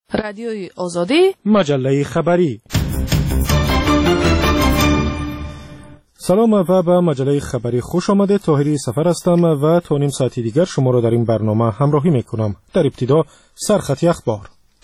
رادیوی آزادی، مجله خبری. سلام و به مجله خبری خوش آمده. طاهری سفر هستم و تا نیم ساعتی دیگر شما را در این برنامه همراهی میکنم. در ابتدا سرخط اخبار.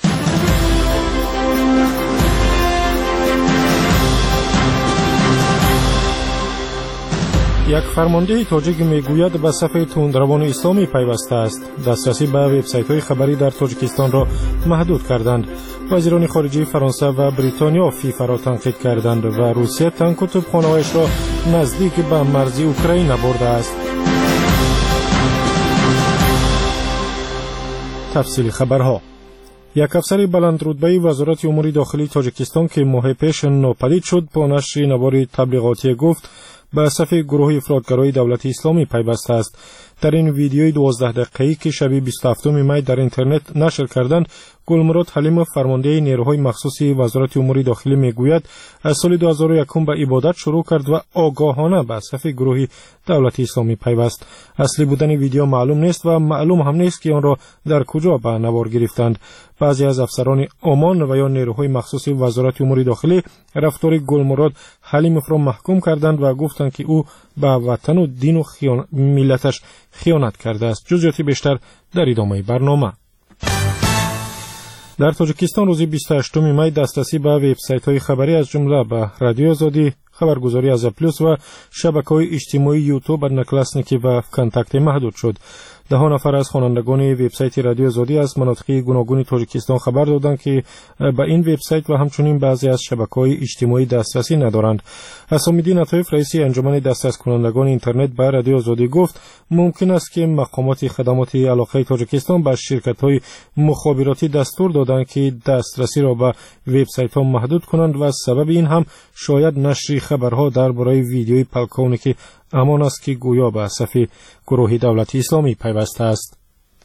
یک فرمانده تاجیک میگوید به صف تندروان اسلامی پیوسته است. دسترسی به وبسایت‌های خبری در تاجیکستان را محدود کردند. وزیران خارجه فرانسه و بریتانیا فیفا را تنقید کردند و روسیه تانک و توپخانه‌هایش را نزدیک به مرزی اوکراین برده است. تفصیل خبرها. یک افسر بلند رتبه وزارت امور داخلی تاجیکستان که ماه پیش ناپدید شد با نشر نوار تبلیغاتی گفت به صف گروه افراطگرای دولت اسلامی پیوسته است. در این ویدیوی 12 دقیقه‌ای که شب 27 می در اینترنت نشر کردند، گلمراد حلیم فرمانده نیروهای مخصوصی وزارت امور داخلی میگوید از سال 2001 به عبادت شروع کرد و آگاهانه به صف گروه دولت اسلامی پیوست. اصلی بودن ویدیو معلوم نیست و معلوم هم نیست که آن را در کجا به نوار گرفتند. بعضی از افسران امان و یا نیروهای مخصوصی وزارت امور داخلی رفتار گلمراد حلیمов را محکوم کردند و گفتند که او به وطن و دین و ملتش خیانت کرده است. جزئیات بیشتر در ادامه برنامه. در تاجیکستان روز 28 می دسترسی به وبسایت‌های خبری از جمله به رادیو آزادی، خبرگزاری از پلوس و شبکه‌های اجتماعی یوتیوب، نکلاسنیکی و فکانتاکت محدود شد. 10 نفر از خوانندگان وبسایت رادیو آزادی از مناطق گوناگون تاجیکستان خبر دادند که به این وبسایت و همچنین بعضی از شبکه‌های اجتماعی دسترسی ندارند. حسام‌الدین عطایف رئیس انجمن دسترس کنندگان اینترنت به رادیو آزادی گفت ممکن است که مقامات خدمات علاقه تاجیکستان به شرکت‌های مخابراتی دستور دادند که دسترسی را به وبسایت‌ها محدود کنند و سبب این هم شاید نشر خبرها درباره ویدیوی پلکانی که امان است که گویا به صف گروه دولت اسلامی پیوسته است.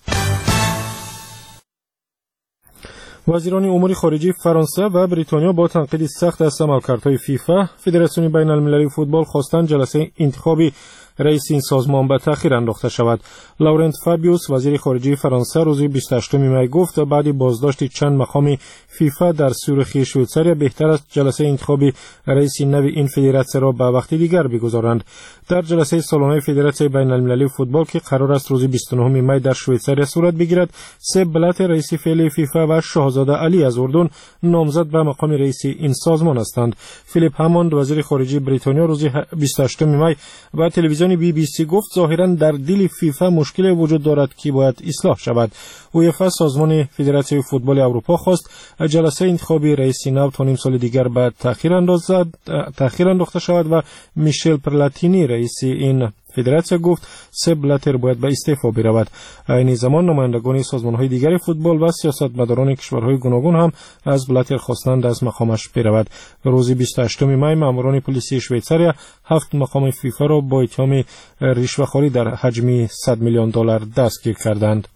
وزیران امور خارجه فرانسه و بریتانیا با تنقید سخت از عملکردهای فیفا، فدراسیون بین المللی فوتبال خواستند جلسه انتخابی رئیس این سازمان به تأخیر انداخته شود. لورنت فابیوس وزیر خارجه فرانسه روز 28 می گفت بعد بازداشت چند مقام فیفا در سوریخ شویتزاریا بهتر است جلسه انتخابی رئیس نو این فدراسیون را به وقت دیگر بگذارند. در جلسه سالانه فدراسیون بین المللی فوتبال که قرار است روز 29 می در شویتزاریا صورت بگیرد، سه بلات رئیس فعلی فیفا و شاهزاده علی از اردن نامزد به مقام رئیس این سازمان هستند. فیلیپ هاموند وزیر خارجه بریتانیا روز 28 می با تلویزیون BBC گفت ظاهراً در دل فیفا مشکل وجود دارد که باید اصلاح شود. UEFA سازمان فدراسیون فوتبال اروپا خواست جلسه انتخابی رئیس نو تا نیم سال دیگر بعد تأخیر انداخته شود و میشل پلاتینی رئیس این فدراسیون گفت سه بلاتر باید به استعفا برود. این زمان نمایندگان سازمان‌های دیگر فوتبال و سیاستمداران کشورهای گوناگون هم از بلاتر خواستند از مقامش برود. روز 28 می ماموران پلیسی شویتزاریا 7 مقام فیفا را با اتهام رشوه‌خوری در حجم $100 میلیون دستگیر کردند.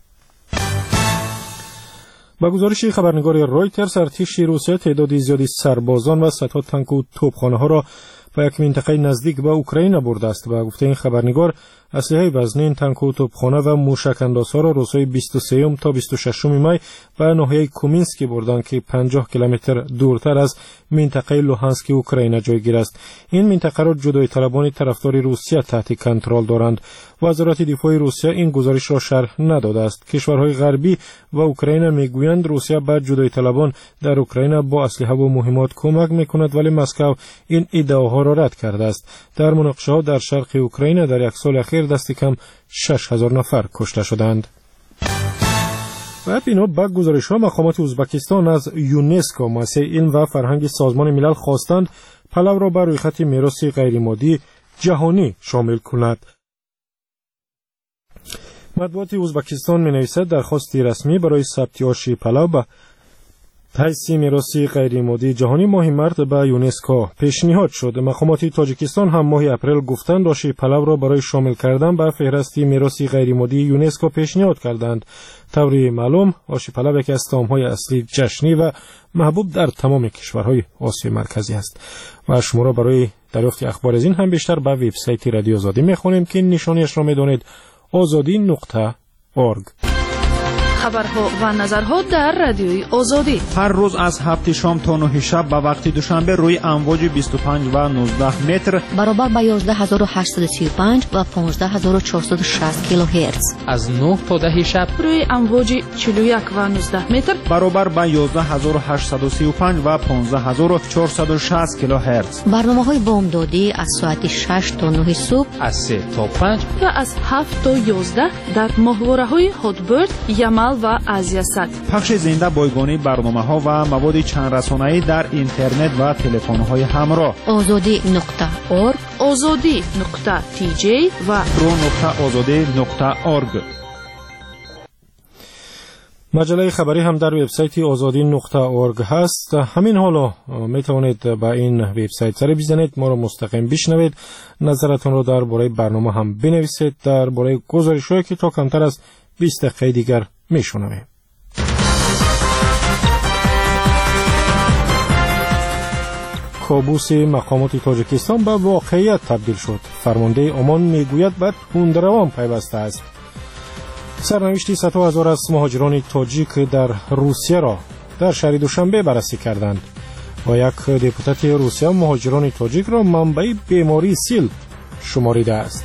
با گزارش خبرنگار رایترز، ارتش روسیه تعداد زیادی سربازان و صدها تانک و توپخانه‌ها را به یک منطقه نزدیک به اوکراین برده است. به گفته این خبرنگار، اسلحه وزنین، تانک و توپخانه و موشک اندازها را روزهای 23 تا 26 می به ناحیه کومینسک بردند که 50 کیلومتر دورتر از منطقه لوهانسک اوکراین جایگیر است. این منطقه را جدایی طلبان طرفدار روسیه تحت کنترل دارند. وزارت دفاع روسیه این گزارش را شرح نداده است. کشورهای غربی و اوکراین میگویند روسیه به جدایی طلبان در اوکراین با اسلحه و مهمات کمک میکند، ولی مسکو این ادعاها را رد کرده است. در مناقشه ها در شرق اوکراین در یک سال اخیر دست کم 6000 نفر کشته شدند. و بنا به گزارش‌ها مقامات ازبکستان از یونسکو، مؤسسه علم و فرهنگ سازمان ملل خواستند پلو را بر روی خط میراث غیرمادی جهانی شامل کند. مطبوعات ازبکستان می‌نویسد درخواستی رسمی برای ثبت آشی پلو به حیث میراث غیرمادی جهانی ماه مارس به یونسکو پیشنهاد شد. مقامات تاجیکستان هم ماه اپریل گفتند آشی پلو را برای شامل کردن به فهرست میراث غیرمادی یونسکو پیشنهاد کردند. طوری معلوم آشی پلو یکی از طعام‌های اصلی جشنی و محبوب در تمام کشورهای آسیای مرکزی است. و شما را برای دریافت اخبار از این هم بیشتر به وبسایت رادیو آزادی می‌خوانیم که نشانیش را می‌دانید: azadi.org. خبرها و نظرها در رادیوی آزادی. هر روز از 7 شام تا 9 شب به وقت دوشنبه روی امواج 25 و 19 متر برابر با 11835 و 15460 کیلوهرتز. از 9 تا 10 شب روی امواج 41 و 19 متر برابر با 11835 و 15460 کیلوهرتز. برنامه‌های بامدادی از ساعت 6 تا 9 صبح، از 3 تا 5 و از 7 تا 11 در ماهواره‌های هاتبرد، یمل و آزیاسات. پخش زنده بایگانی برنامه‌ها و مواد چند رسانه‌ای در اینترنت و تلفن‌های همراه. azadi.org، azadi.tj و pro.azadi.org. مجله خبری هم در وبسایت azadi.org هست. همین حالا می توانید با این وبسایت سر بزنید، ما را مستقیم بشنوید، نظرتون را درباره برنامه هم بنویسید، درباره گزارش‌هایی که تا کمتر از 20 دقیقه دیگر میشنویم. کابوس مقامات تاجیکستان به واقعیت تبدیل شد. فرمانده عمان میگوید به تندروان پیوسته است. سرنوشت صدها هزار از مهاجران تاجیک در روسیه را در شهر دوشنبه بررسی کردند و یک دپوتات روسیه مهاجران تاجیک را منبع بیماری سیل شماریده است.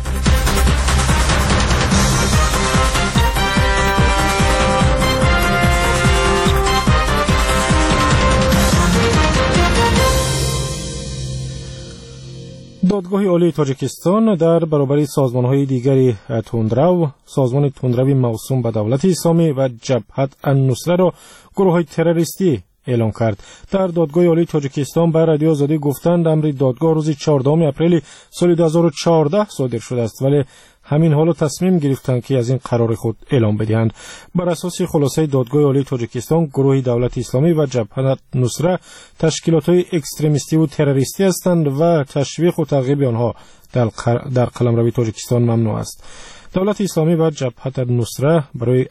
دادگاه عالی تاجیکستان در برابر سازمان‌های دیگری تندرو، سازمان تندروی موسوم به دولت اسلامی و جبهت النصره را گروه‌های تروریستی اعلام کرد. در دادگاه عالی تاجیکستان به رادیو آزادی گفتند امر دادگاه روز 14 اپریل سال 2014 صادر شده است، ولی همین حالا تصمیم گرفتند که از این قرار خود اعلام بدهند. بر اساس خلاصه دادگاه عالی تاجیکستان، گروه دولت اسلامی و جبهت نصره تشکیلات‌های اکستریمیستی و تروریستی هستند و تشویق و ترغیب آنها در قلمرو تاجیکستان ممنوع است. دولت اسلامی و جبهت نصره برای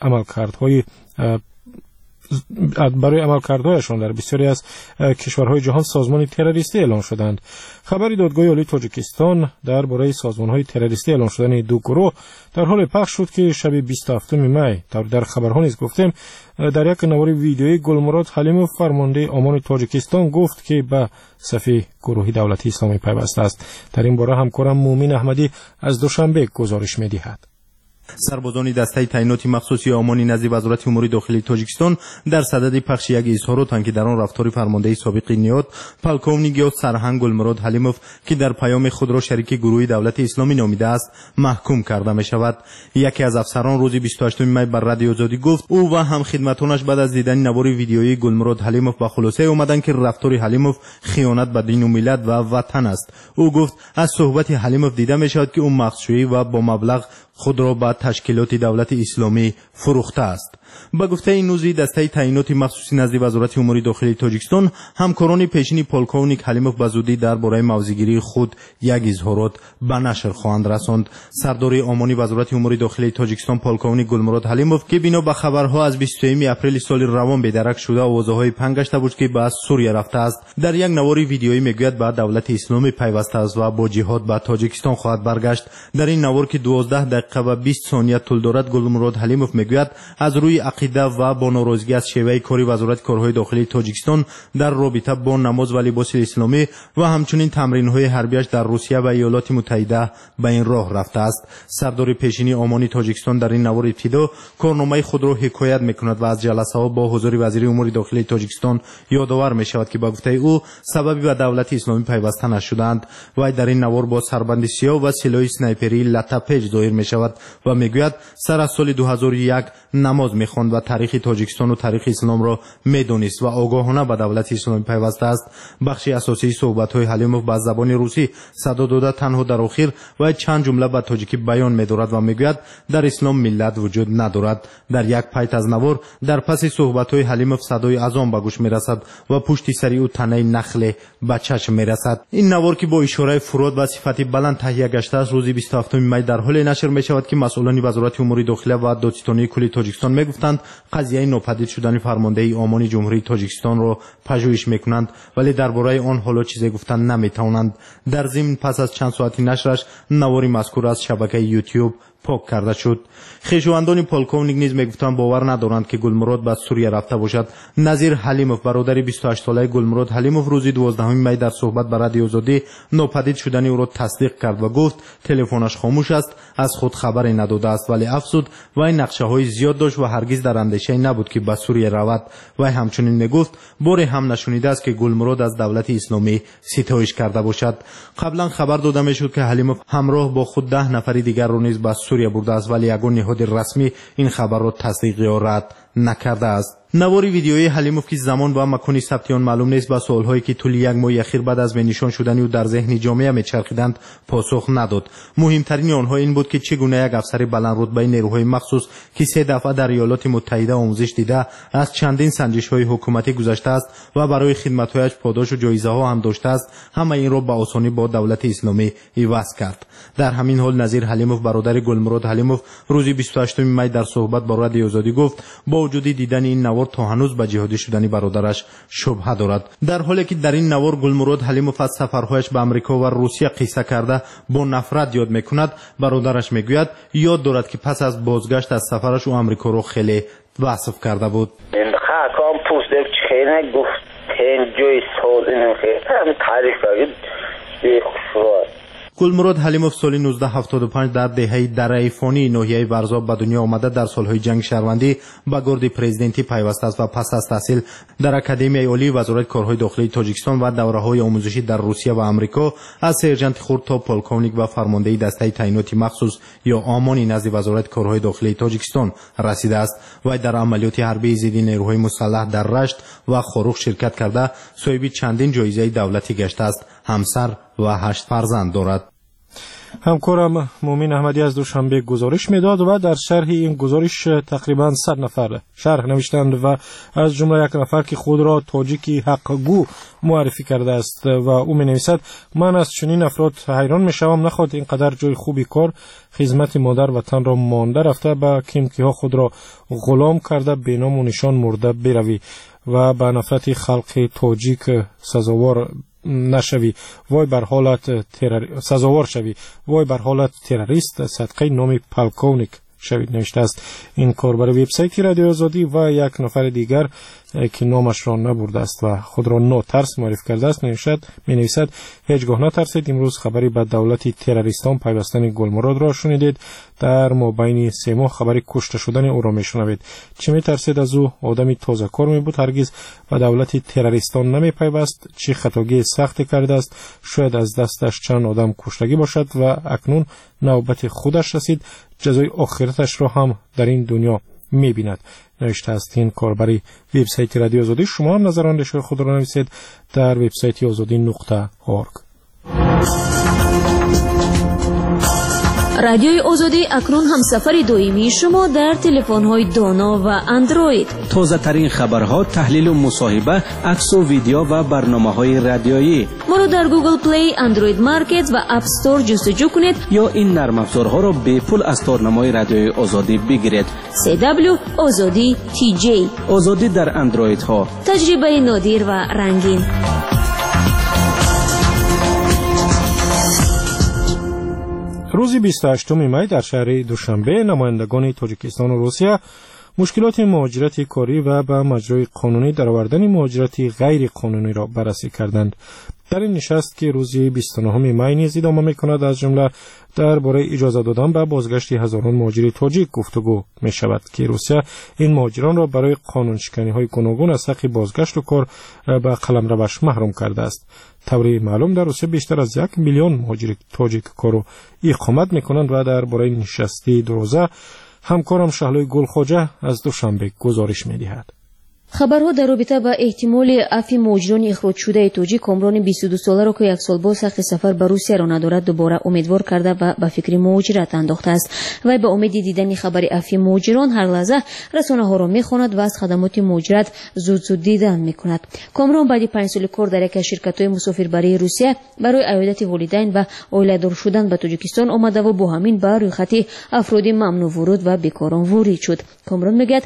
عملکردهایشان در بسیاری از کشورهای جهان سازمان تروریستی اعلام شدند. خبری دادگاه عالی تاجیکستان درباره سازمان‌های تروریستی اعلام شدن دو گروه در حال پخش شد که شب 27 می در خبرها نیز گفتیم در یک نوار ویدیویی گلمراد حلیموف فرمانده عمان تاجیکستان گفت که به صف گروه دولت اسلامی پیوسته است. در این باره همکارم مومن احمدی از دوشنبه گزارش می‌دهد. سربازان دسته تعینات مخصوصی عمانی نزد وزارت امور داخلی تاجیکستان در صدد پخش یک اظهارات که در آن رفتار فرمانده سابق نیاد پالکوونیک سرهنگ گلمراد حلیموف که در پیام خود را شریک گروه دولت اسلامی نامیده است محکوم کرده می شود. یکی از افسران روز 28 می بر رادیو آزادی گفت او و هم خدمتانش بعد از دیدن نوار ویدیویی گلمراد حلیموف به خلاصه آمدند که رفتار حلیموف خیانت به دین و ملت و وطن است. او گفت از صحبت حلیموف دیده می شود که او مغزشویی و با مبلغ خود را به تشکیلات دولت اسلامی فروخته است. با گفته این نوزی دسته تعیینات مخصوصی نزد وزارت امور داخلی تاجیکستان همکاران پیشین پولکوونیک حلیموف به زودی درباره موضع‌گیری خود یک اظهارات به نشر خواهند رساند. سردار عمانی وزارت امور داخلی تاجیکستان پولکوونیک گلمراد حلیموف که بنا به خبرها از 21 اپریل سال روان بدرک شده آوازهای پنگ گشته بود که به سوریه رفته است، در یک نوار ویدیویی میگوید به دولت اسلامی پیوسته است و با جهاد به تاجیکستان خواهد برگشت. در این نوار که 12 دقیقه و 20 ثانیه طول دارد گلمراد حلیموف میگوید از روی عقیده و با ناراضگی از شیوه کاری وزارت کارهای داخلی تاجیکستان در رابطه با نماز و لباس اسلامی و همچنین تمرین‌های حربیش در روسیه و ایالات متحده به این راه رفته است. سردار پیشینی عمانی تاجیکستان در این نوار ابتدا کارنامه خود را حکایت می‌کند و از جلسه‌ها با حضور وزیر امور داخلی تاجیکستان یادآور می‌شود که با گفته او سببی به دولت اسلامی پیوسته نشدند و در این نوار با سربند سیاه و سلاح اسنایپری لطپج ظاهر می‌شود و می‌گوید سر از سال 2001 نماز می‌خواند و تاریخ تاجیکستان و تاریخ اسلام را می‌دانست و آگاهانه به دولت اسلامی پیوسته است. بخشی اساسی صحبت‌های حلیموف به زبان روسی صدا داده تنها در آخر و چند جمله به تاجیکی بیان می‌دارد و می‌گوید در اسلام ملت وجود ندارد. در یک پیت از نوار در پس صحبت‌های حلیموف صدای اذان به گوش می‌رسد و پشت سر او تنه نخل به چشم می‌رسد. این نوار که با اشاره فرود و صفت بلند تهیه گشته است روز 27 می در حال نشر می‌شود که مسئولان وزارت امور داخلی و دادستانی کلی تاجیکستان می‌گفتند قضیه ناپدید شدن فرمانده عمانی جمهوری تاجیکستان را پژوهش می‌کنند ولی درباره آن حالا چیزی گفتن نمی‌توانند. در ضمن پس از چند ساعتی نشرش نواری مذکور از شبکه یوتیوب پاک کرده شد. خویشاوندان پولکوونیک نیز میگفتند باور ندارند که گلمراد به سوریه رفته باشد. نظیر حلیموف برادر 28 ساله گلمراد حلیموف روز 12 می در صحبت با رادیو آزادی ناپدید شدن او را تصدیق کرد و گفت تلفنش خاموش است، از خود خبری نداده است، ولی افزود وی نقشه‌های زیاد داشت و هرگز در اندیشه نبود که به سوریه رود. وی همچنین میگفت باری هم نشنیده است که گلمراد از دولت اسلامی ستایش کرده باشد. قبلا خبر داده میشد که حلیموف همراه با خود 10 نفر دیگر را نیز به سوریه برده است، ولی یگان نهاد رسمی این خبر را تصدیق یا رد نکرده است. نوار ویدیویی حلیموف که زمان و مکان ثبت آن معلوم نیست به سوالهایی که طول یک ماه اخیر بعد از نشان شدن او در ذهن جامعه میچرخیدند پاسخ نداد. مهمترین آنها این بود که چگونه یک افسر بلند رتبه نیروهای مخصوص که 3 دفعه در ایالات متحده آموزش دیده از چندین سنجش‌های حکومتی گذشته است و برای خدمت‌هایش پاداش و جایزه‌ها هم داشته است، همه این را به آسانی با دولت اسلامی عوض کرد. در همین حال نظیر حلیموف برادر گلمراد حلیموف روز 28 می در صحبت با رادیو آزادی گفت با وجود دیدن این نوار تا هنوز به جهادی شدن برادرش شبهه دارد. در حالی که در این نوار گلمراد حلیموف از سفرهایش به آمریکا و روسیه قصه کرده با نفرت یاد میکند، برادرش میگوید یاد دارد که پس از بازگشت از سفرش او آمریکا رو خیلی وصف کرده بود. خاکام پوسته چخینه گفت تنجوی سال اینو خیلی تعریف کرد بیخوشوار. گلمراد حلیموف سال 1975 در دهه درعیفانی ناحیه ورزاب به دنیا آمده. در سالهای جنگ شهروندی به گارد پرزیدنتی پیوسته است و پس از تحصیل در اکادمی عالی وزارت کارهای داخلی تاجیکستان و دوره‌های آموزشی در روسیه و آمریکا از سرجنت خرد تا پولکوونیک و فرماندهی دسته تعیینات مخصوص یا آمانی نزد وزارت کارهای داخلی تاجیکستان رسیده است و در عملیات حربی ضد نیروهای مسلح در رشت و خاروخ شرکت کرده صاحب چندین جایزه دولتی گشته است. همسر و 8 فرزند دارد. همکارم مومین احمدی از دوشنبه گزارش میداد و در شرح این گزارش تقریبا 100 نفر شرح نوشتند و از جمله یک نفر که خود را تاجیکی حقگو معرفی کرده است و او می نویسد من از چنین افراد حیران می شوم، نخواد اینقدر جای خوبی کار خدمت مادر وطن را مانده رفته به کیمکی ها خود را غلام کرده به نام و نشان مرده بروی و به نفرت خلق تاجیک سزاوار نشوی، وای بر حالت سزاوار شوی، وای بر حالت تروریست صدقه نام پولکوونیک شوید. نوشته است این کار بر وبسایت رادیو آزادی و یک نفر دیگر که نامش را نبرده است و خود را ناترس معرفی کرده است می نویسد هیچگاه نترسید، امروز خبری به دولت تروریستان پیوستن گلمراد را شنیدید، در مابین 3 ماه خبری کشته شدن او را میشنوید. چه می ترسید از او؟ آدمی تازه کار می بود، هرگز به دولت تروریستان نمی پیوست. چه خطاگی سختی کرده است، شاید از دستش چند آدم کشتگی باشد و اکنون نوبت خودش رسید، جزای آخرتش را هم در این دنیا می بیند. نوشته است این کاربری وبسایت رادیو آزادی. شما هم نظر اندیشه خود را نویسید در وبسایت azadi.org. رادیوی آزادی اکنون هم سفر دائمی شما در تلفن‌های دانا و اندروید. تازه ترین خبرها، تحلیل و مصاحبه، عکس و ویدیو و برنامه‌های رادیویی. ما رو در گوگل پلی، اندروید مارکت و اپ استور جستجو کنید یا این نرم افزارها را به پول از تارنمای رادیوی آزادی بگیرید. CW آزادی TJ آزادی در اندروید ها. تجربه نادر و رنگین. روز 28 می در شهر دوشنبه نمایندگان تاجیکستان و روسیه مشکلات مهاجرت کاری و به مجرای قانونی درآوردن مهاجرت غیر قانونی را بررسی کردند. در این نشست که روز 29 می نیز ادامه می‌کند، از جمله درباره اجازه دادن به بازگشت هزاران مهاجر تاجیک گفتگو می شود که روسیه این مهاجران را برای قانون شکنی‌های گوناگون از حق بازگشت و کار به قلمروش محروم کرده است. طوری معلوم در روسیه بیشتر از 1 میلیون مهاجر تاجیک کار اقامت می‌کنند و درباره نشستی دو روزه همکارم شهلوی گلخواجه از دوشنبه گزارش می‌دهد. خبرها در رابطه با احتمال عفو مهاجران اخراج شده تاجیک کامران 22 ساله را که یک سال باز حق سفر به روسیه را ندارد دوباره امیدوار کرده و به فکر مهاجرت انداخته است. و به امید دیدن خبر عفو مهاجران هر لحظه رسانه‌ها را می‌خواند و از خدمات مهاجرت زود دیدن می‌کند. کامران بعد 5 سال کار در یک از شرکت‌های مسافربری روسیه برای عیادت والدین و عائله‌دار شدن به تاجیکستان آمده و با همین بر روی خط افراد ممنوع ورود و بیکاران وارد شد. کامران میگه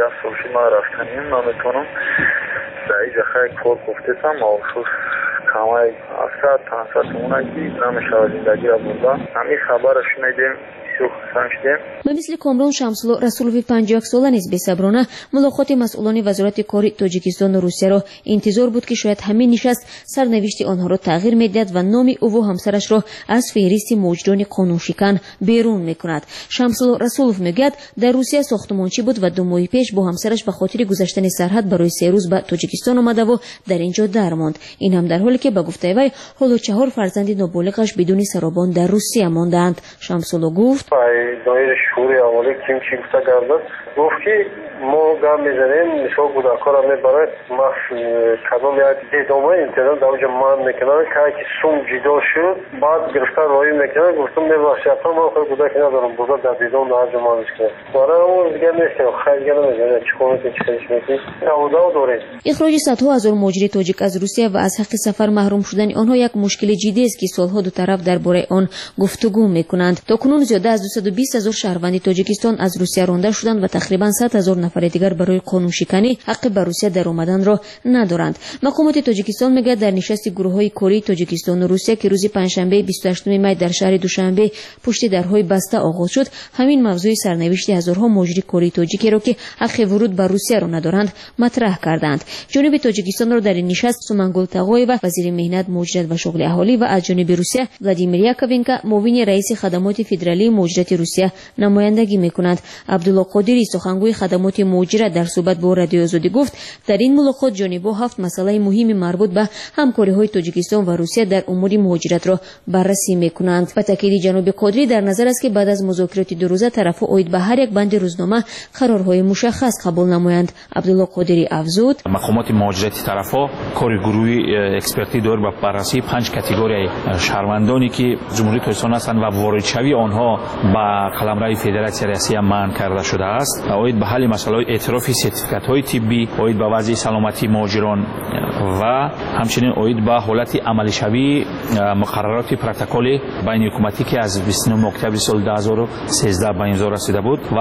میتونم در اینجا خیلی کار گفتم مخصوص کامای افسر تانسات اونایی نمیشه زندگی را بردن همین خبرش میدیم فهمیدیم. به مثل کامران شمسلو رسولوی 51 ساله نیز بسبرانه ملاقات مسئولان وزارت کاری تاجیکستان و روسیه را انتظار بود که شاید همین نشست سرنوشت آنها را تغییر می‌دهد و نام او و همسرش را از فهرست مجرمان قانونشکن بیرون می‌کند. شمسلو رسولوف میگوید در روسیه ساختمانچی بود و 2 ماه پیش با همسرش به خاطر گذشتن سرحد برای 3 روز به تاجیکستان آمده و در اینجا درماند. این هم در حالی که به گفته وی حالا 4 فرزند نابالغش بدون سرابان در روسیه ماندند. شمسلو گفت دایر شوری اولی کیم چی گفته گردد گفت که ما گام میزنیم مثال کودکان را میبرد ما کدام یک دیدامه اینترنت در اونجا مان میکنن که سوم جدا شد بعد گرفتن رایی میکنن گفتم میبخشی اصلا ما خود کودکی ندارم بزرگ در دیدام در هر مانش کنم برای اون دیگه نیستیم خیلی دیگه نمیزنیم چکونه که چکرش میکنیم داودا داریم. اخراج صدها هزار مهاجر تاجیک از روسیه و از حق سفر محروم شدن آنها یک مشکل جدی است که سالها دو طرف درباره آن گفتگو میکنند. تاکنون زیاده از 220,000 شهروند تاجیکستان از روسیه رانده شدند و تقریبا 100,000 نفر دیگر برای قانون شکنی حق به روسیه در آمدن را ندارند. مقامات تاجیکستان میگه در نشست گروه‌های کاری تاجیکستان و روسیه که روز پنجشنبه 28 می در شهر دوشنبه پشت درهای بسته آغاز شد، همین موضوع سرنوشت هزارها مهاجر کاری تاجیکی را که حق ورود به روسیه را ندارند مطرح کردند. جنوب تاجیکستان را در این نشست سومنگل تاغویeva وزیر مهنت، مهاجرت و شغل اهالی و از جانب روسیه ولادیمیر یاکوونکا معاون رئیس خدمات فدرالی مهاجرت روسیه نمایندگی می‌کند. عبدالله قادری سخنگوی خدمات مهاجرت در صحبت با رادیو آزادی گفت در این ملاقات جانب‌ها 7 مسئله مهم مربوط به همکاری‌های تاجیکستان و روسیه در امور مهاجرت را بررسی می‌کنند. به تاکید جناب قادری در نظر است که بعد از مذاکرات 2 روزه طرف‌ها اوید به هر یک بند روزنامه قرارهای مشخص قبول نمایند. عبدالله قادری افزود مقامات مهاجرتی طرف‌ها کار گروهی اکسپرتی دور به بررسی 5 کاتگوری شهروندانی که جمهوری تاجیکستان هستند و واردشوی آنها به قلمرو فدراسیون روسیه منع کرده شده است. اوید به حل مسائل اعتراف سرتیفیکات‌های طبی، اوید به وضع سلامتی مهاجران و همچنین اوید به حالت عملی شوی مقررات پروتکل بین حکومتی که از 29 اکتبر سال 2013 به امضا رسیده بود و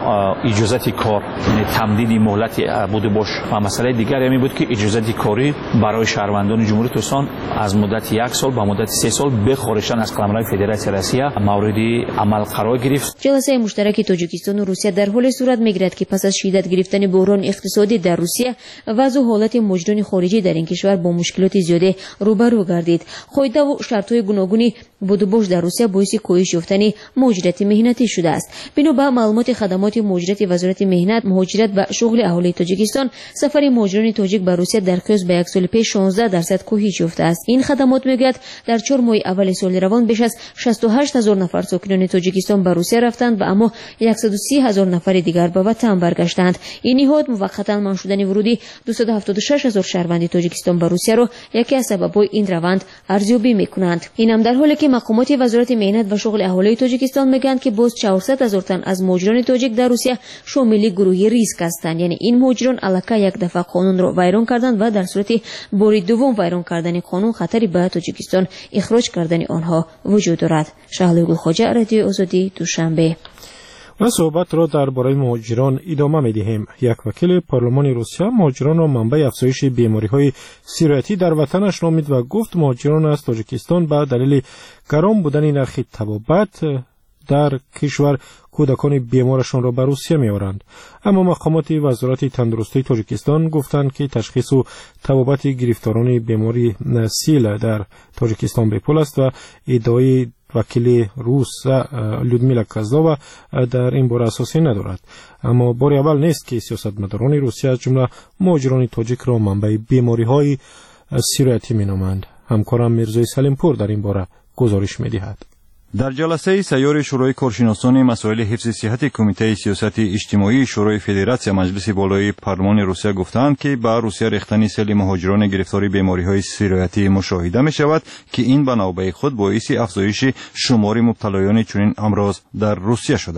اجازه کار، یعنی تمدید مهلت بود باش. و مسئله دیگر همین بود که اجازه کاری برای شهروندان جمهوری تاجیکستان از مدت 1 سال به مدت 3 سال به خارجشان از قلمرو فدراسیون روسیه مورد عمل قرار گرفت. جلسه مشترک تاجیکستان و روسیه در حال صورت میگیرد که پس از شدت گرفتن بحران اقتصادی در روسیه وضع حالت مهاجران خارجی در این کشور با مشکلات زیاده روبرو گردید. قاعده و شرط‌های گوناگونی بود و باش در روسیه باعث کاهش یافتن مهاجرت مهنتی شده است. بنا به معلومات خدمات مهاجرت وزارت مهنت، مهاجرت و شغل اهالی تاجیکستان، سفر مهاجران تاجیک به روسیه در قیاس به 1 سال پیش 16% کاهش یافته است. این خدمات میگوید در 4 ماه اول سال روان بیش از 68,000 نفر ساکنان تاجیکستان به روسیه رفتند و اما 130,000 نفر دیگر به وطن برگشتند. این نهاد موقتا منع شدن ورودی 276,000 شهروند تاجیکستان به روسیه را یکی از سبب‌های این روند ارزیابی می‌کنند. این هم در حالی که مقامات وزارت مهنت و شغل اهالی تاجیکستان میگویند که باز 400,000 تن از مهاجران تاجیک در روسیه شامل گروهی ریسک هستند، یعنی این مهاجران الکی یک دفعه قانون را ویران کردند و در صورت بار دوم ویران کردن قانون خطری به تاجیکستان اخراج کردن آنها وجود دارد. شهلا گلخواجه، رادیو آزادی، دوشنبه. و صحبت را درباره مهاجران ادامه می‌دهیم. یک وکیل پارلمان روسیه مهاجران را منبع افزایش بیماری‌های سیرایتی در وطنش نامید و گفت مهاجران از تاجیکستان به دلیل گران بودن نرخ طبابت در کشور کودکان بیمارشان را به روسیه می‌آورند. اما مقامات وزارت تندرستی تاجیکستان گفتند که تشخیص و طبابت گرفتاران بیماری سیل در تاجیکستان بیپول است و ادعای وکیل روس لودمیلا کازلووا در این باره اساسی ندارد. اما بار اول نیست که سیاستمداران روسیه از جمله مهاجران تاجیک را منبع بیماری‌های سیرایتی می‌نامند. همکارم میرزای سلیمپور در این باره گزارش می‌دهد. در جلسه سیار شورای کارشناسان مسائل حفظ صحت کمیته سیاست اجتماعی شورای فدراسیون مجلس بالای پارلمان روسیه گفتند که با روسیه ریختن سیل مهاجران گرفتار بیماری‌های سیرایتی مشاهده می‌شود که این به نوبه خود باعث افزایش شمار مبتلایان چنین امراض در روسیه شده است.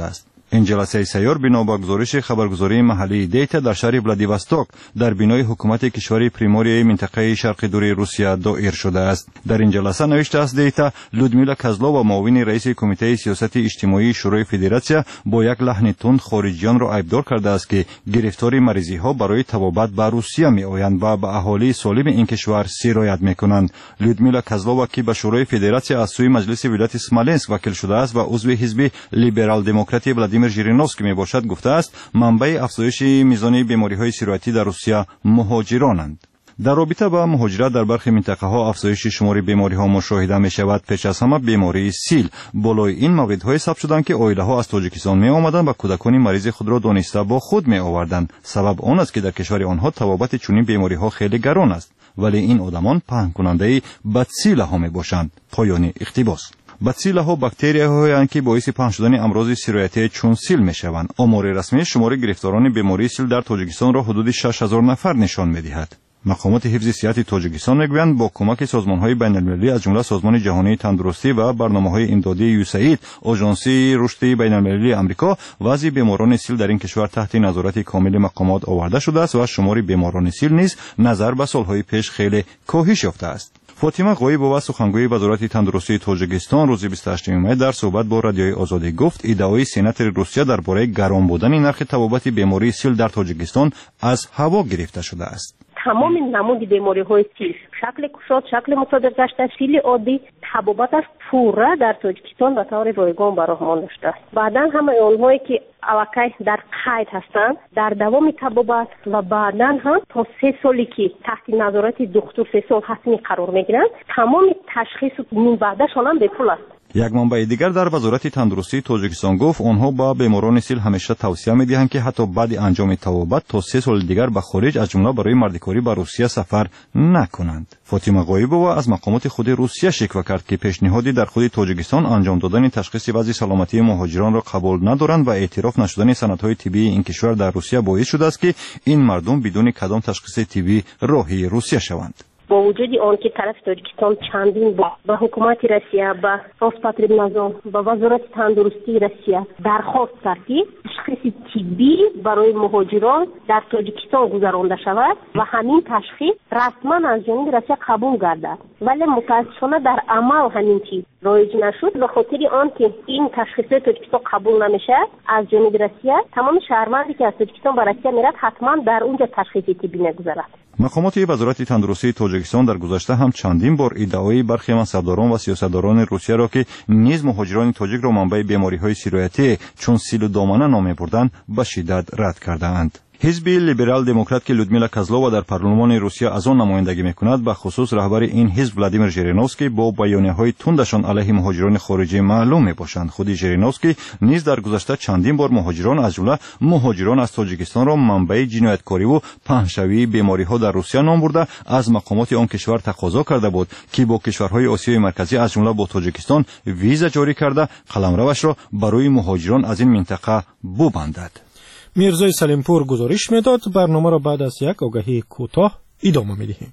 این جلسه سیار بنا به گزارش خبرگزاری محلی دیتا در شهر ولادیواستوک در بینای حکومت کشور پریموری منطقه شرق دوری روسیه دایر شده است. در این جلسه نوشته است دیتا لودمیلا کازلووا معاون رئیس کمیته سیاست اجتماعی شورای فدراسیا با یک لحن تند خارجیان را ایبدار کرده است که گرفتاری مریضی ها برای طبابت به روسیه می آیند و به اهالی سالم این کشور سرایت می کنند. لودمیلا کازلووا که به شورای فدراسیا از سوی مجلس ولایت اسمالنسک وکیل شده است و عضو حزب لیبرال دموکراتی ولادیمیر ژیرینوفسکی می باشد گفته است منبع افزایش میزان بیماری‌های سرایتی در روسیه مهاجرانند. در رابطه با مهاجرت در برخی منطقه ها افزایش شمار بیماری ها مشاهده می شود. پیش از همه بیماری سیل. بالای این موردهای ثبت شدند که عائله ها از تاجیکستان می آمدند و کودکان مریض خود را دانسته با خود می آوردند. سبب آن است که در کشور آنها طبابت چنین بیماری ها خیلی گران است، ولی این آدمان پهن کننده بدسیل ها می باشند. پایان اقتباس. بدسیل ها باکتریاهایی هستند که باعث پهن شدن امراض سرایتی چون سیل می شوند. آمار رسمی شمار گرفتاران بیماری سیل در تاجیکستان را حدود 6000 نفر نشان می دهد. مقامات حفظ صحت تاجیکستان میگویند با کمک سازمان‌های بین‌المللی از جمله سازمان جهانی تندرستی و برنامه‌های امدادی یوساید، آژانسی رشد بین‌المللی آمریکا، وضع بیماران سیل در این کشور تحت نظارت کامل مقامات آورده شده است و شمار بیماران سیل نیز نظر به سال‌های پیش خیلی کاهش یافته است. فاطمه غایبووا سخنگوی وزارت تندرستی تاجیکستان روز 28 می در صحبت با رادیوی آزادی گفت ادعای سناتور روسیه درباره گران بودن نرخ طبابت بیماری سیل در تاجیکستان از هوا گرفته شده است. تمام نمود بیماری‌های سیل، شکل کشاد، شکل مصادر گشته، سیل عادی، طبابتش پورا در تاجیکستان به طور رایگان برآمده داشته است. بعداً همه آنهایی که الکی در قید هستند در دوام طبابت و بعداً هم تا 3 سالی که تحت نظارت دکتر 3 سال حتمی قرار میگیرند، تمام تشخیص و بعدشان هم به پول است. یک منبع دیگر در وزارت تندرستی تاجیکستان گفت آنها با بیماران سیل همیشه توصیه می‌دهند که حتی بعد انجام طبابت تا 3 سال دیگر به خارج از جمله برای مردکاری به روسیه سفر نکنند. فاطمه غایبووا از مقامات خود روسیه شکوه کرد که پیشنهادی در خود تاجیکستان انجام دادن تشخیص وضع سلامتی مهاجران را قبول ندارند و اعتراف نشدن سندهای طبی این کشور در روسیه باعث شده است که این مردم بدون کدام تشخیص طبی راهی روسیه شوند. با وجود آن که طرف تاجیکستان چندین با حکومت روسیه، با روسپاتریبنادزور، با وزارت تندرستی روسیه درخواست کرد که تشخیص طبی برای مهاجران در تاجیکستان گذرانده شود و همین تشخیص رسما از جانب روسیه قبول گردد، ولی متاسفانه در عمل همین چیز رایج نشد. به خاطر آن که این تشخیص تاجیکستان قبول نمیشه از جانب روسیه، تمام شهروندی که از تاجیکستان به روسیه میرد حتما در اونجا تشخیص طبی نگذرد. مقامات وزارت تندرستی تاجیکستان در گذشته هم چندین بار ادعای برخی منصبداران و سیاستداران روسیه را که نیز مهاجران تاجیک را منبع بیماری‌های سرایتی چون سیل و دامنه نام بردند به شدت رد کرده‌اند. حزب لیبرال دموکرات که لودمیلا کازلووا در پارلمان روسیه از آن نمایندگی می‌کند به خصوص رهبر این حزب ولادیمیر ژیرینوفسکی با بیانیه‌های تندشان علیه مهاجران خارجی معلوم می‌باشند. خود ژیرینوفسکی نیز در گذشته چندین بار مهاجران از جمله مهاجران از تاجیکستان را منبع جنایتکاری و پهنشوی بیماری‌ها در روسیه نام برده از مقامات آن کشور تقاضا کرده بود که با کشورهای آسیای مرکزی از جمله با تاجیکستان ویزا جاری کرده قلمروش را برای مهاجران از این منطقه ببندد. میرزای سلیمپور گزارش میداد. برنامه را بعد از یک آگهی کوتاه ادامه میدهیم.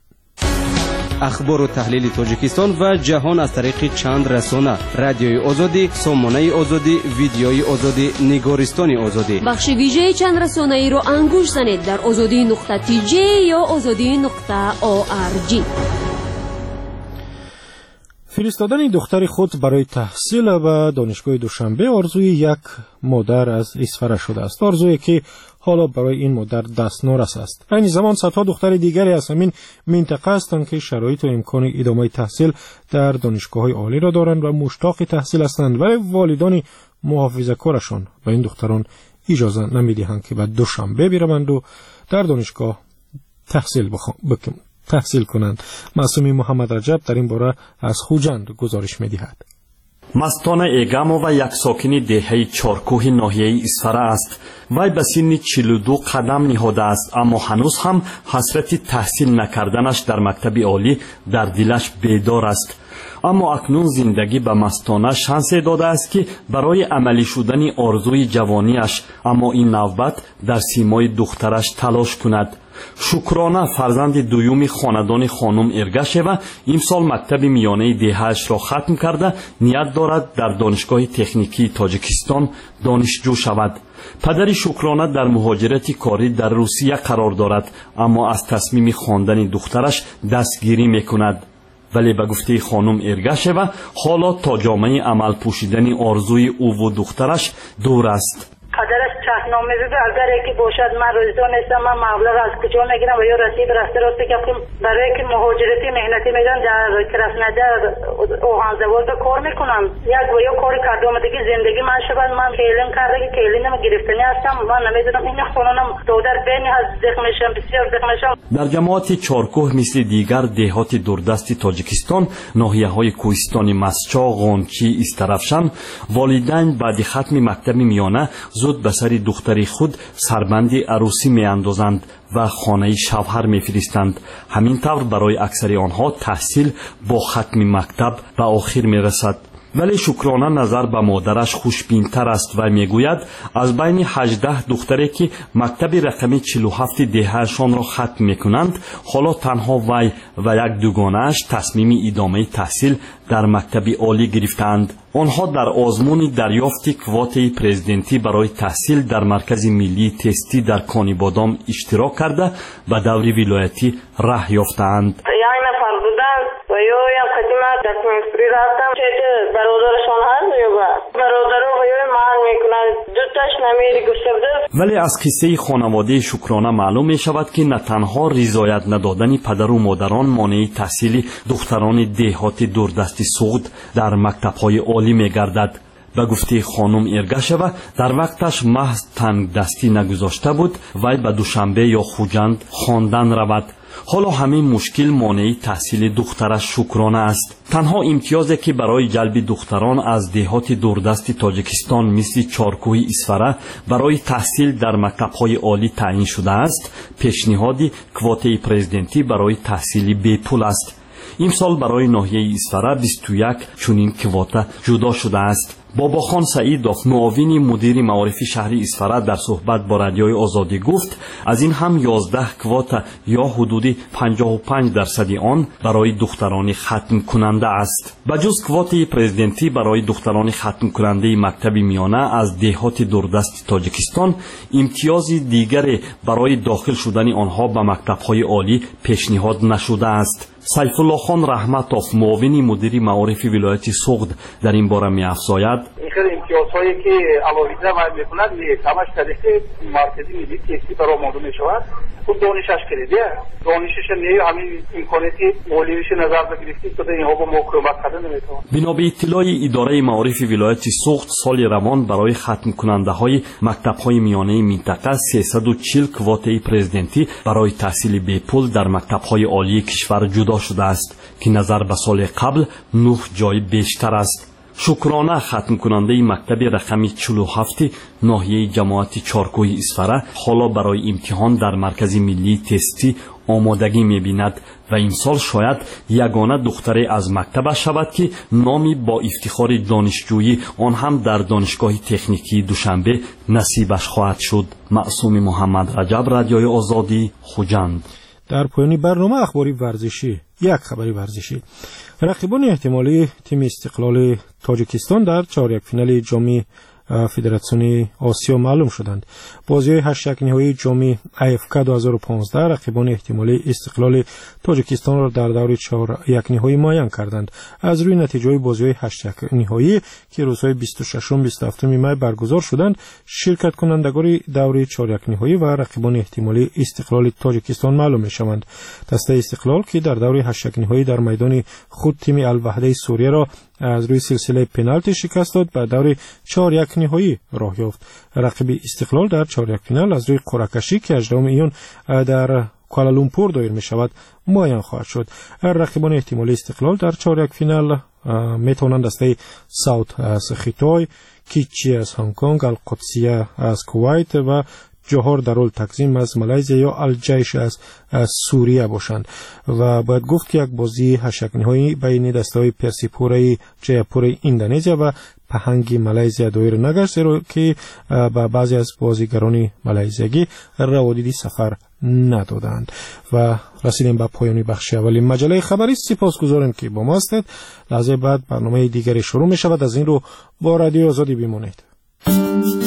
اخبار و تحلیل تاجیکستان و جهان از طریق چند رسانه: رادیوی آزادی، سامانه آزادی، ویدیوی آزادی، نگارستان آزادی. بخش ویژه چند رسانه‌ای را انگوش زنید در azadi.tj یا azadi.org. فرستادن دختر خود برای تحصیل به دانشگاه دوشنبه آرزوی یک مادر از اسفره شده است. آرزویی که حالا برای این مادر دست نارس است. این زمان صدها دختر دیگری از همین منطقه هستند که شرایط و امکان ادامه تحصیل در دانشگاه‌های عالی را دارند و مشتاق تحصیل هستند، ولی والدان محافظه‌کارشان به این دختران اجازه نمی‌دهند که به دوشنبه بروند و در دانشگاه تحصیل کنند. معصومی محمد رجب در این باره از خوجند گزارش می‌دهد. مستانه ایگامووا یک ساکنی دهه چارکوه ناحیه اسفره است. وی به سن 42 قدم نهاده است، اما هنوز هم حسرت تحصیل نکردنش در مکتب عالی در دلش بیدار است. اما اکنون زندگی به مستانه شانس داده است که برای عملی شدن آرزوی جوانیش اما این نوبت در سیمای دخترش تلاش کند. شکرانه فرزند دوم خاندان خانم ارگاشوا امسال مکتب میانه دهه‌اش را ختم کرده نیت دارد در دانشگاه تکنیکی تاجیکستان دانشجو شود. پدر شکرانه در مهاجرت کاری در روسیه قرار دارد اما از تصمیم خواندن دخترش دستگیری میکند. ولی به گفته خانم ارگاشوا حالا تا جامعه عمل پوشیدن آرزوی او و دخترش دور است. پدرش شهرنامه بده اگر که باشد من روزدار نیستم، من مبلغ از کجا میگیرم و یا رسید راسته راسته که برای که مهاجرتی مهنتی میدن در کرسنده اوغانزوال کار میکنم یک و یا کاری کرده آمدگی زندگی من شود. من کیلین کرده که کیلینم گرفتنی هستم، من نمیدونم این خونانم دودر بینی از زخمشم بسیار زخمشم. در جماعت چارکوه مثل دیگر دهات دوردست تاجیکستان ناحیه های کوهستان مسچا، غانچی، استرافشان والدین بعد ختم مکتب میانه زود به سر دختری خود سربند عروسی می اندازند و خانه شوهر می فرستند. همین طور برای اکثر آنها تحصیل با ختم مکتب به آخر می رسد. ولی شکرانه نظر به مادرش خوشبین‌تر است و میگوید از بین 18 دختری که مکتب رقمی 47 دهه‌شان را ختم میکنند حالا تنها وی و یک دوگانه‌اش تصمیم ادامه تحصیل در مکتب عالی گرفتند. آنها در آزمون دریافت کوتای پرزیدنتی برای تحصیل در مرکز ملی تستی در کانیبادام اشتراک کرده و دور ولایتی راه یافتند. و یا قدیمه دستمنسپری رفتم چه برادرشان هست یا برادر و یا من میکنن دوتاش نمیری گفته بده. ولی از قصه خانواده شکرانه معلوم می شود که نه تنها رضایت ندادن پدر و مادران مانع تحصیل دختران دهات دوردست سعود در مکتب‌های عالی می گردد. به گفته خانم ارگاشوا در وقتش محض تنگ دستی نگذاشته بود وی به دوشنبه یا خوجند خواندن رود. حالا همین مشکل مانع تحصیل دخترش شکرانه است. تنها امتیازی که برای جلب دختران از دهات دوردست تاجیکستان مثل چارکوه اسفره برای تحصیل در مکتب‌های عالی تعیین شده است پیشنهاد کوتای پرزیدنتی برای تحصیل بی پول است. امسال برای ناحیه اسفره 21 چنین کوتا جدا شده است. باباخان سعیدوف معاون مدیر معارف شهری اسفره در صحبت با رادیوی آزادی گفت از این هم 11 کوتا یا حدود 55% آن برای دختران ختم کننده است. بجز کوتای پرزیدنتی برای دختران ختم کننده مکتب میانه از دهات دوردست تاجیکستان امتیاز دیگر برای داخل شدن آنها به مکتب‌های عالی پیشنهاد نشده است. سیف الله خان رحمتوف معاون مدیر معارف ولایت سوغد در این باره می‌افزاید این خیلی امتیازهایی که علاوه بر می‌کند همش طریق مرکزی ملی تستی برای آماده می‌شود. خود دانشش کلیده دانشش نیه همین امکاناتی مولیش نظر بگیرید که اینها با مقاومت کردن نمی‌توانند. بنا به اطلاع اداره معارف ولایت سوغد سال روان برای ختم کننده‌های مکتب‌های میانه منطقه 340 کوتای پرزیدنتی برای تحصیل بی پول در مکتب‌های عالی کشور جدا شده است که نظر به سال قبل 9 جای بیشتر است. شکرانه ختم کننده مکتب رقمی 47 ناحیه جماعت چارکوه اسفره حالا برای امتحان در مرکز ملی تستی آمادگی می‌بیند و این سال شاید یگانه دختری از مکتب شود که نامی با افتخار دانشجویی آن هم در دانشگاه تکنیکی دوشنبه نصیبش خواهد شد. معصوم محمد رجب، رادیوی آزادی، خوجند. در پایان برنامه اخباری ورزشی یک خبری ورزشی. رقیبان احتمالی تیم استقلال تاجیکستان در چهارک‌فینال جام فدراسیون آسیا معلوم شدند. بازی 8 نهایی جام AFK 2015 رقیبان احتمالی استقلال تاجیکستان را در دور 4 نهایی معین کردند. از روی نتیجه بازی 8 نهایی که روزهای 26 و 27 می برگزار شدند، شرکت کنندگان دور 4 نهایی و رقیبان احتمالی استقلال تاجیکستان معلوم می‌شوند. دسته استقلال که در دور 8 نهایی در میدان خود تیم الوحده سوریه را از روی سلسله پنالتی شکست داد به دور 4 نهایی راه یافت. رقیب استقلال در 4 فینال از روی قرعه‌کشی که 18 ایون در کوالالومپور دایر می شود معین خواهد شد. رقیبان احتمالی استقلال در 4 فینال می توانند دسته ساوت از خیتای، کیچی از هنگ کنگ، القدسیه از کویت و جوهر در رول تقسیم از مالایزیا یا الجیش از سوریه باشند و باید گفت که یک بازی هشکنهایی بین دسته‌های پرسیپور جیاپور اندونزیا و پهنگ مالایزیا دایر نگشت، زیرا که با بعضی از بازیگران مالایزیایی روادیدی سفر ندادند. و رسیدیم به پایان بخش اولی مجله خبری. سپاسگزارم که با ما هستید. لحظه بعد برنامه دیگری شروع می شود. از این رو با رادیو آزادی بمانید.